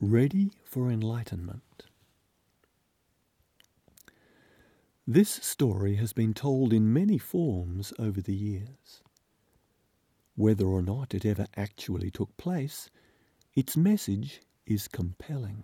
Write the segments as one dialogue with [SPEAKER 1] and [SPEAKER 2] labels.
[SPEAKER 1] Ready for enlightenment. This story has been told in many forms over the years. Whether or not it ever actually took place, its message is compelling.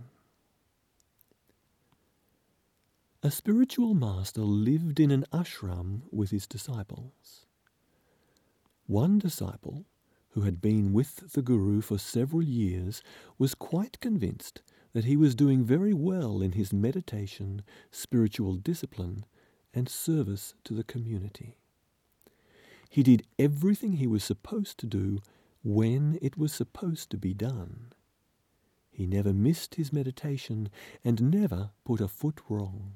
[SPEAKER 1] A spiritual master lived in an ashram with his disciples. One disciple, who had been with the Guru for several years, was quite convinced that he was doing very well in his meditation, spiritual discipline, and service to the community. He did everything he was supposed to do when it was supposed to be done. He never missed his meditation and never put a foot wrong.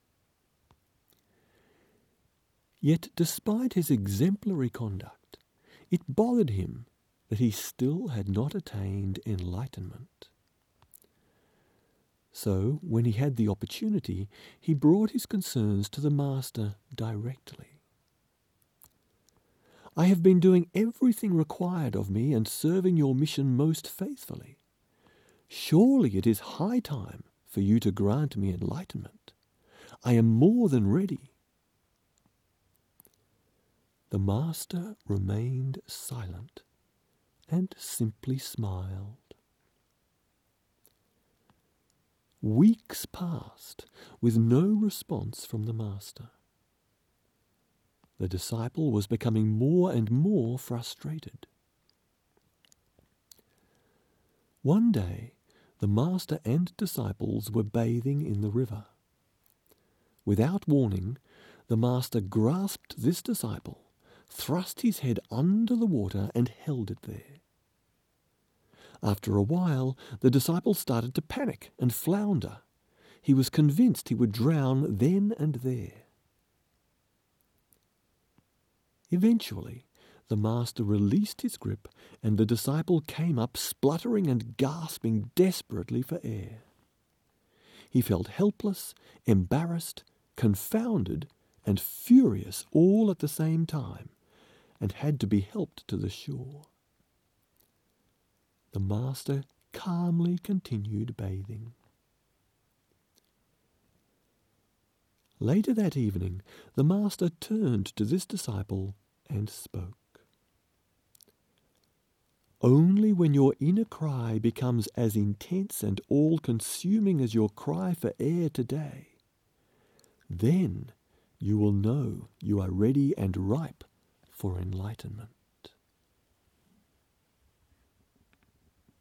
[SPEAKER 1] Yet despite his exemplary conduct, it bothered him that he still had not attained enlightenment. So, when he had the opportunity, he brought his concerns to the Master directly. "I have been doing everything required of me and serving your mission most faithfully. Surely it is high time for you to grant me enlightenment. I am more than ready." The Master remained silent and simply smiled. Weeks passed with no response from the Master. The disciple was becoming more and more frustrated. One day, the Master and disciples were bathing in the river. Without warning, the Master grasped this disciple, thrust his head under the water and held it there. After a while, the disciple started to panic and flounder. He was convinced he would drown then and there. Eventually, the Master released his grip and the disciple came up spluttering and gasping desperately for air. He felt helpless, embarrassed, confounded, and furious all at the same time, and had to be helped to the shore. The Master calmly continued bathing. Later that evening, the Master turned to this disciple and spoke. "Only when your inner cry becomes as intense and all-consuming as your cry for air today, then you will know you are ready and ripe for enlightenment."